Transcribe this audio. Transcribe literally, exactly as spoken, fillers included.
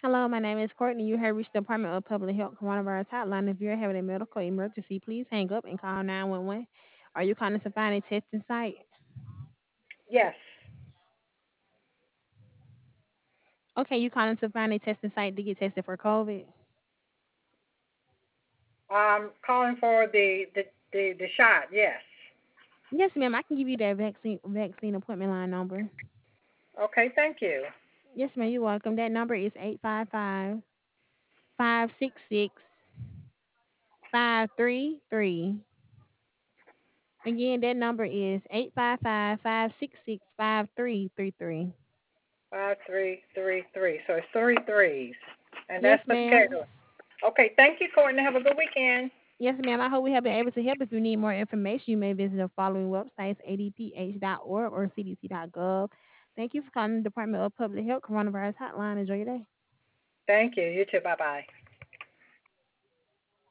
Hello, my name is Courtney. You have reached the Department of Public Health Coronavirus Hotline. If you're having a medical emergency, please hang up and call nine one one. Are you calling to find a testing site? Yes. Okay, you calling to find a testing site to get tested for COVID? Um, calling for the the the, the shot. Yes. Yes, ma'am. I can give you that vaccine vaccine appointment line number. Okay. Thank you. Yes, ma'am. You're welcome. That number is eight five five, five six six, five three three. Again, that number is eight five five, five six six, five three three three. Five three three three. So it's three threes, and Yes, that's the ma'am. schedule. Okay. Thank you, Courtney. Have a good weekend. Yes, ma'am. I hope we have been able to help. If you need more information, you may visit the following websites: a d p h dot org or c d c dot gov. Thank you for calling the Department of Public Health Coronavirus Hotline. Enjoy your day. Thank you. You too. Bye bye.